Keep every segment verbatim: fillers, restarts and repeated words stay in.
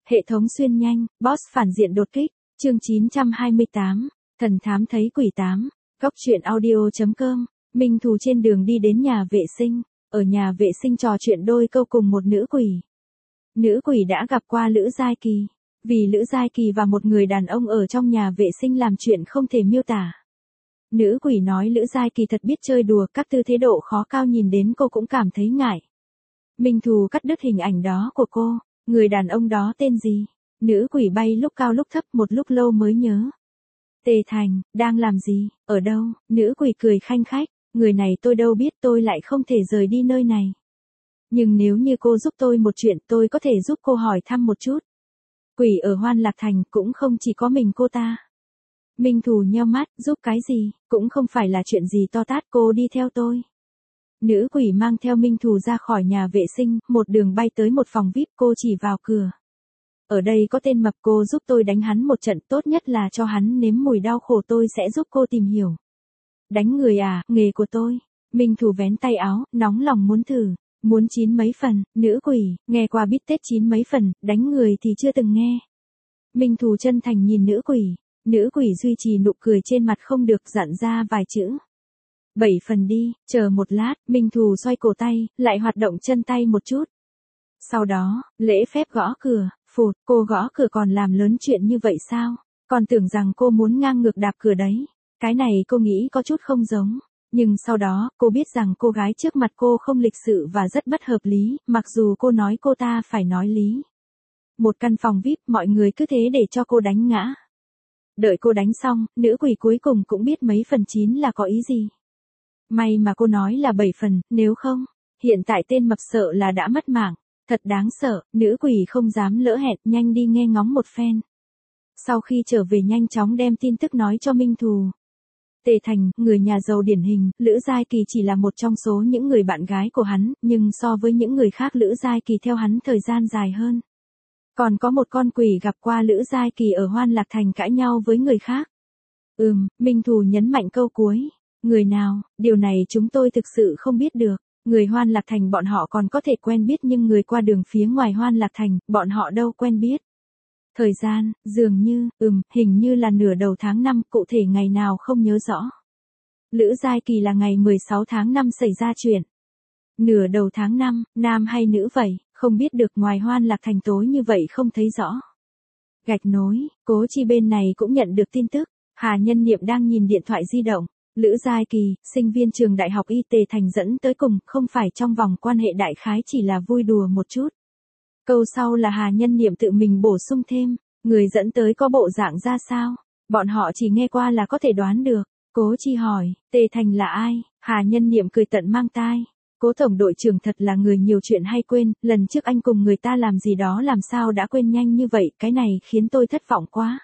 Hệ thống xuyên nhanh, boss phản diện đột kích, chương chín trăm hai mươi tám, thần thám thấy quỷ tám, góc truyện audio.com, Minh Thù trên đường đi đến nhà vệ sinh, ở nhà vệ sinh trò chuyện đôi câu cùng một nữ quỷ. Nữ quỷ đã gặp qua Lữ Giai Kỳ, vì Lữ Giai Kỳ và một người đàn ông ở trong nhà vệ sinh làm chuyện không thể miêu tả. Nữ quỷ nói Lữ Giai Kỳ thật biết chơi đùa, các tư thế độ khó cao nhìn đến cô cũng cảm thấy ngại. Minh Thù cắt đứt hình ảnh đó của cô, người đàn ông đó tên gì? Nữ quỷ bay lúc cao lúc thấp một lúc lâu mới nhớ. Tề Thành, đang làm gì, ở đâu? Nữ quỷ cười khanh khách, người này tôi đâu biết, tôi lại không thể rời đi nơi này. Nhưng nếu như cô giúp tôi một chuyện, tôi có thể giúp cô hỏi thăm một chút. Quỷ ở Hoan Lạc Thành cũng không chỉ có mình cô ta. Minh Thù nheo mắt, giúp cái gì, cũng không phải là chuyện gì to tát, cô đi theo tôi. Nữ quỷ mang theo Minh Thù ra khỏi nhà vệ sinh, một đường bay tới một phòng vi ai pi, cô chỉ vào cửa. Ở đây có tên mập, cô giúp tôi đánh hắn một trận, tốt nhất là cho hắn nếm mùi đau khổ, tôi sẽ giúp cô tìm hiểu. Đánh người à, nghề của tôi. Minh Thù vén tay áo, nóng lòng muốn thử. Muốn chín mấy phần, nữ quỷ, nghe qua bít tết chín mấy phần, đánh người thì chưa từng nghe. Minh Thù chân thành nhìn nữ quỷ, nữ quỷ duy trì nụ cười trên mặt không được, dặn ra vài chữ. Bảy phần đi, chờ một lát, Minh Thù xoay cổ tay, lại hoạt động chân tay một chút. Sau đó, lễ phép gõ cửa, phụt, cô gõ cửa còn làm lớn chuyện như vậy sao? Còn tưởng rằng cô muốn ngang ngược đạp cửa đấy. Cái này cô nghĩ có chút không giống. Nhưng sau đó, cô biết rằng cô gái trước mặt cô không lịch sự và rất bất hợp lý, mặc dù cô nói cô ta phải nói lý. Một căn phòng vi ai pi, mọi người cứ thế để cho cô đánh ngã. Đợi cô đánh xong, nữ quỷ cuối cùng cũng biết mấy phần chín là có ý gì. May mà cô nói là bảy phần, nếu không, hiện tại tên mập sợ là đã mất mạng. Thật đáng sợ, nữ quỷ không dám lỡ hẹn, nhanh đi nghe ngóng một phen. Sau khi trở về nhanh chóng đem tin tức nói cho Minh Thù. Tề Thành, người nhà giàu điển hình, Lữ Giai Kỳ chỉ là một trong số những người bạn gái của hắn, nhưng so với những người khác Lữ Giai Kỳ theo hắn thời gian dài hơn. Còn có một con quỷ gặp qua Lữ Giai Kỳ ở Hoan Lạc Thành cãi nhau với người khác. Ừm, Minh Thù nhấn mạnh câu cuối. Người nào, điều này chúng tôi thực sự không biết được. Người Hoan Lạc Thành bọn họ còn có thể quen biết nhưng người qua đường phía ngoài Hoan Lạc Thành, bọn họ đâu quen biết. Thời gian, dường như, ừm, hình như là nửa đầu tháng năm, cụ thể ngày nào không nhớ rõ. Lữ Giai Kỳ là ngày mười sáu tháng năm xảy ra chuyện. Nửa đầu tháng năm, nam hay nữ vậy, không biết được, ngoài Hoan Lạc Thành tối như vậy không thấy rõ. Gạch nối, Cố Chi bên này cũng nhận được tin tức, Hà Nhân Niệm đang nhìn điện thoại di động. Lữ Giai Kỳ, sinh viên trường đại học Y Tề Thành dẫn tới cùng, không phải trong vòng quan hệ đại khái, chỉ là vui đùa một chút. Câu sau là Hà Nhân Niệm tự mình bổ sung thêm, người dẫn tới có bộ dạng ra sao, bọn họ chỉ nghe qua là có thể đoán được. Cố Chi hỏi, Tề Thành là ai? Hà Nhân Niệm cười tận mang tai. Cố tổng đội trưởng thật là người nhiều chuyện hay quên, lần trước anh cùng người ta làm gì đó làm sao đã quên nhanh như vậy, cái này khiến tôi thất vọng quá.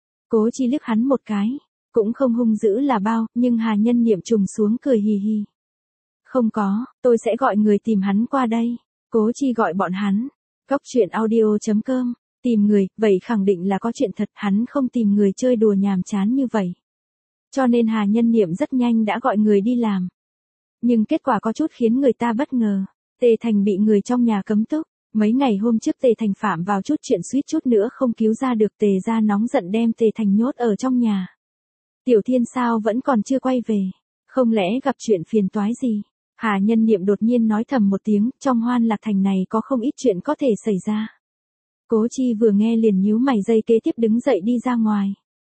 Cố Chi liếc hắn một cái. Cũng không hung dữ là bao, nhưng Hà Nhân Niệm trùng xuống cười hì hì. Không có, tôi sẽ gọi người tìm hắn qua đây. Cố Chi gọi bọn hắn. Góc truyện audio.com, tìm người, vậy khẳng định là có chuyện thật, hắn không tìm người chơi đùa nhàm chán như vậy. Cho nên Hà Nhân Niệm rất nhanh đã gọi người đi làm. Nhưng kết quả có chút khiến người ta bất ngờ. Tề Thành bị người trong nhà cấm túc. Mấy ngày hôm trước Tề Thành phạm vào chút chuyện suýt chút nữa không cứu ra được, Tề gia nóng giận đem Tề Thành nhốt ở trong nhà. Tiểu Thiên sao vẫn còn chưa quay về, không lẽ gặp chuyện phiền toái gì? Hà Nhân Niệm đột nhiên nói thầm một tiếng, trong Hoan Lạc Thành này có không ít chuyện có thể xảy ra. Cố Chi vừa nghe liền nhíu mày, giây kế tiếp đứng dậy đi ra ngoài.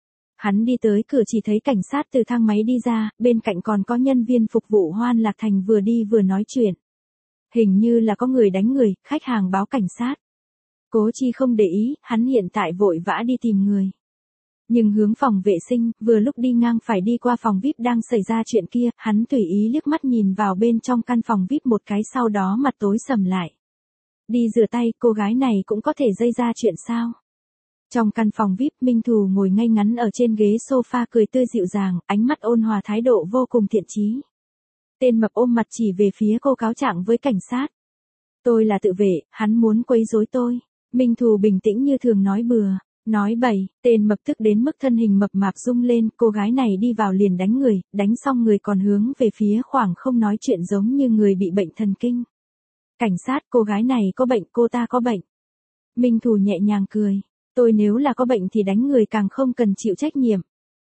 Hắn đi tới cửa chỉ thấy cảnh sát từ thang máy đi ra, bên cạnh còn có nhân viên phục vụ Hoan Lạc Thành vừa đi vừa nói chuyện. Hình như là có người đánh người, khách hàng báo cảnh sát. Cố Chi không để ý, hắn hiện tại vội vã đi tìm người. Nhưng hướng phòng vệ sinh, vừa lúc đi ngang phải đi qua phòng vi ai pi đang xảy ra chuyện kia, hắn tùy ý liếc mắt nhìn vào bên trong căn phòng vi ai pi một cái, sau đó mặt tối sầm lại. Đi rửa tay, cô gái này cũng có thể gây ra chuyện sao? Trong căn phòng vi ai pi, Minh Thù ngồi ngay ngắn ở trên ghế sofa cười tươi dịu dàng, ánh mắt ôn hòa, thái độ vô cùng thiện chí. Tên mập ôm mặt chỉ về phía cô cáo trạng với cảnh sát. Tôi là tự vệ, hắn muốn quấy rối tôi. Minh Thù bình tĩnh như thường nói bừa. Nói bậy, tên mập tức đến mức thân hình mập mạp rung lên, cô gái này đi vào liền đánh người, đánh xong người còn hướng về phía khoảng không nói chuyện giống như người bị bệnh thần kinh. Cảnh sát, cô gái này có bệnh, cô ta có bệnh. Minh Thù nhẹ nhàng cười. Tôi nếu là có bệnh thì đánh người càng không cần chịu trách nhiệm.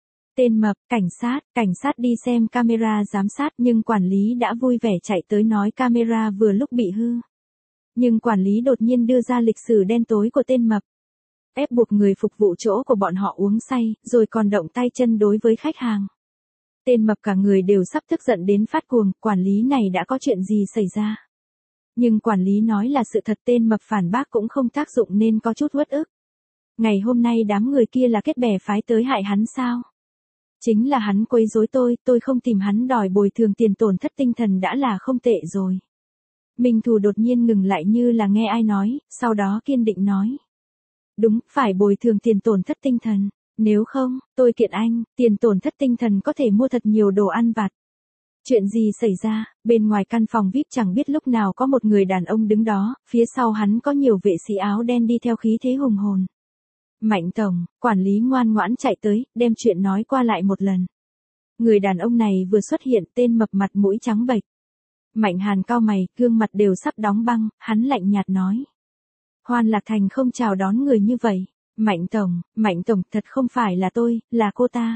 Tên mập, cảnh sát, cảnh sát đi xem camera giám sát nhưng quản lý đã vui vẻ chạy tới nói camera vừa lúc bị hư. Nhưng quản lý đột nhiên đưa ra lịch sử đen tối của tên mập. Ép buộc người phục vụ chỗ của bọn họ uống say, rồi còn động tay chân đối với khách hàng. Tên mập cả người đều sắp tức giận đến phát cuồng, quản lý này đã có chuyện gì xảy ra. Nhưng quản lý nói là sự thật, tên mập phản bác cũng không tác dụng nên có chút uất ức. Ngày hôm nay đám người kia là kết bè phái tới hại hắn sao? Chính là hắn quấy rối tôi, tôi không tìm hắn đòi bồi thường tiền tổn thất tinh thần đã là không tệ rồi. Minh Thù đột nhiên ngừng lại như là nghe ai nói, sau đó kiên định nói. Đúng, phải bồi thường tiền tổn thất tinh thần. Nếu không, tôi kiện anh, tiền tổn thất tinh thần có thể mua thật nhiều đồ ăn vặt. Chuyện gì xảy ra, bên ngoài căn phòng vi ai pi chẳng biết lúc nào có một người đàn ông đứng đó, phía sau hắn có nhiều vệ sĩ áo đen đi theo khí thế hùng hồn. Mạnh tổng, quản lý ngoan ngoãn chạy tới, đem chuyện nói qua lại một lần. Người đàn ông này vừa xuất hiện, tên mập mặt mũi trắng bệch. Mạnh Hàn cau mày, gương mặt đều sắp đóng băng, hắn lạnh nhạt nói. Hoan Lạc Thành không chào đón người như vậy. Mạnh tổng, Mạnh tổng, thật không phải là tôi, là cô ta.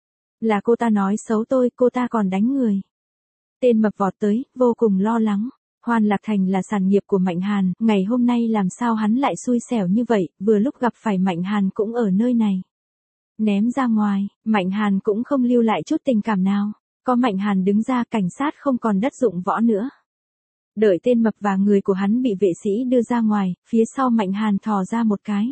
Là cô ta nói xấu tôi, cô ta còn đánh người. Tên mập vọt tới, vô cùng lo lắng. Hoan Lạc Thành là sản nghiệp của Mạnh Hàn, ngày hôm nay làm sao hắn lại xui xẻo như vậy, vừa lúc gặp phải Mạnh Hàn cũng ở nơi này. Ném ra ngoài, Mạnh Hàn cũng không lưu lại chút tình cảm nào. Có Mạnh Hàn đứng ra, cảnh sát không còn đất dụng võ nữa. Đợi tên mập và người của hắn bị vệ sĩ đưa ra ngoài, phía sau Mạnh Hàn thò ra một cái.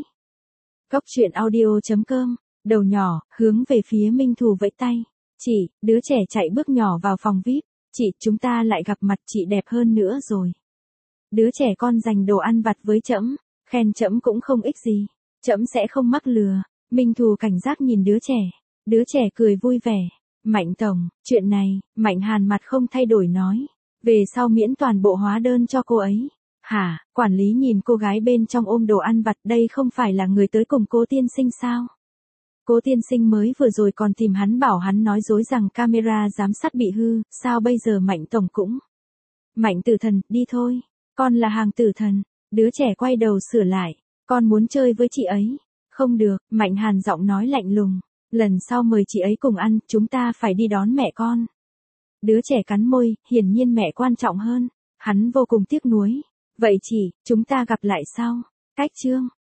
Góc truyện audio chấm com, đầu nhỏ, hướng về phía Minh Thù vẫy tay. Chị, đứa trẻ chạy bước nhỏ vào phòng vi ai pi. Chị, chúng ta lại gặp mặt, chị đẹp hơn nữa rồi. Đứa trẻ con dành đồ ăn vặt với trẫm, khen trẫm cũng không ích gì. Trẫm sẽ không mắc lừa. Minh Thù cảnh giác nhìn đứa trẻ. Đứa trẻ cười vui vẻ. Mạnh tổng, chuyện này, Mạnh Hàn mặt không thay đổi nói. Về sau miễn toàn bộ hóa đơn cho cô ấy. Hả, quản lý nhìn cô gái bên trong ôm đồ ăn vặt, đây không phải là người tới cùng Cố tiên sinh sao? Cố tiên sinh mới vừa rồi còn tìm hắn bảo hắn nói dối rằng camera giám sát bị hư, sao bây giờ Mạnh tổng cũng? Mạnh tử thần, đi thôi, con là hàng tử thần. Đứa trẻ quay đầu sửa lại, con muốn chơi với chị ấy. Không được, Mạnh Hàn giọng nói lạnh lùng, lần sau mời chị ấy cùng ăn, chúng ta phải đi đón mẹ con. Đứa trẻ cắn môi, hiển nhiên mẹ quan trọng hơn. Hắn vô cùng tiếc nuối. Vậy chị, chúng ta gặp lại sau. Cách chương